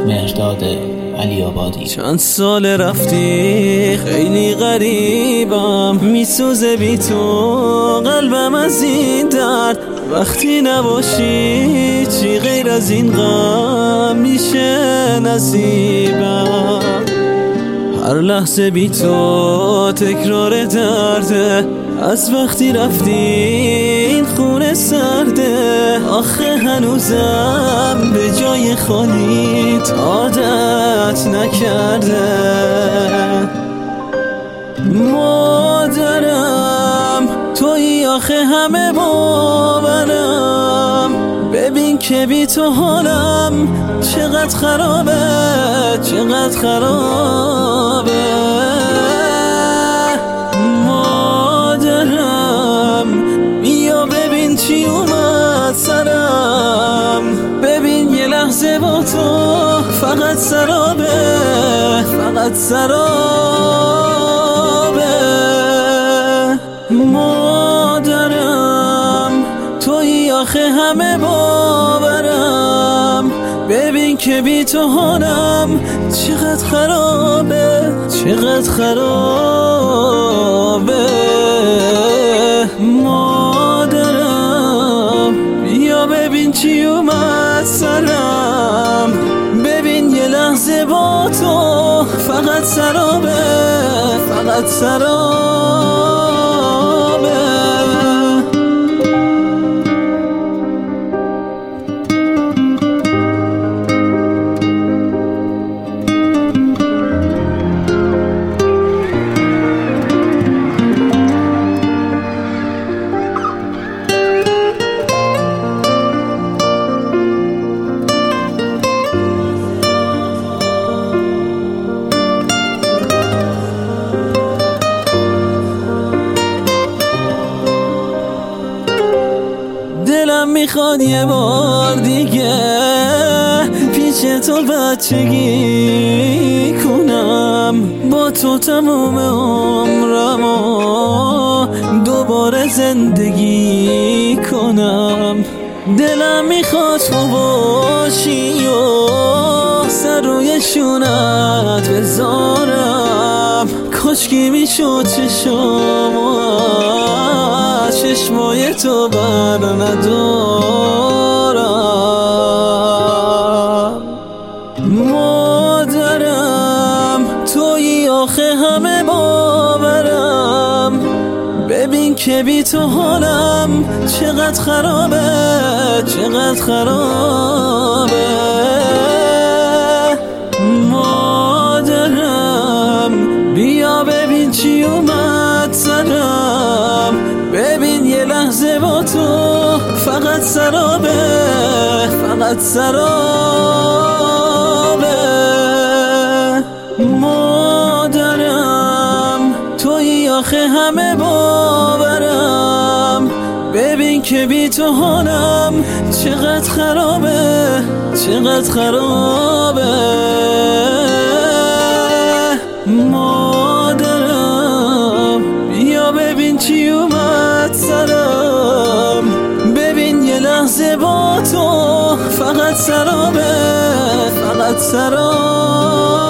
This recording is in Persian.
مهرداد علی‌آبادی. چند سال رفتی خیلی غریبم، میسوزه بی تو قلبم از این درد. وقتی نباشی چی غیر از این غم میشه نصیبم. هر لحظه بی تو تکرار درده، از وقتی رفتی این خونه سرده. آخه هنوزم به جای خالیت عادت نکرده. مادرم تویی آخه همه باورم، ببین که بی تو حالم چقدر خرابه، چقدر خرابه. مادرم بیا ببین چی اومد سرم، ببین یه لحظه با تو فقط سرابه، فقط سرابه. مادرم تویی آخه همه باورم، ببین که بی تو حالم چقدر خرابه، چقدر خرابه. مادرم بیا ببین چی اومد سرم، ببین یه لحظه با تو فقط سرابه، فقط سرابه. دلم میخواد یه بار دیگه پیش تو بچگی کنم، با تو تموم عمرمو دوباره زندگی کنم. دلم میخواد تو باشی و سر روی شونت بذارم، کاشکی میشد چشمو چشمای تو بر ندارم. مادرم تویی آخه همه باورم، ببین که بی تو حالم چقدر خرابه، چقدر خرابه. مادرم بیا ببین چی اومد سرم، ببین یه لحظه با تو فقط سرابه، فقط سرابه. مادرم تویی آخه همه باورم، ببین که بی تو حالم چقدر خرابه، چقدر خرابه. مادرم بیا ببین چی اومد سرم، ببین یه لحظه با تو فقط سرابه، فقط سرابه.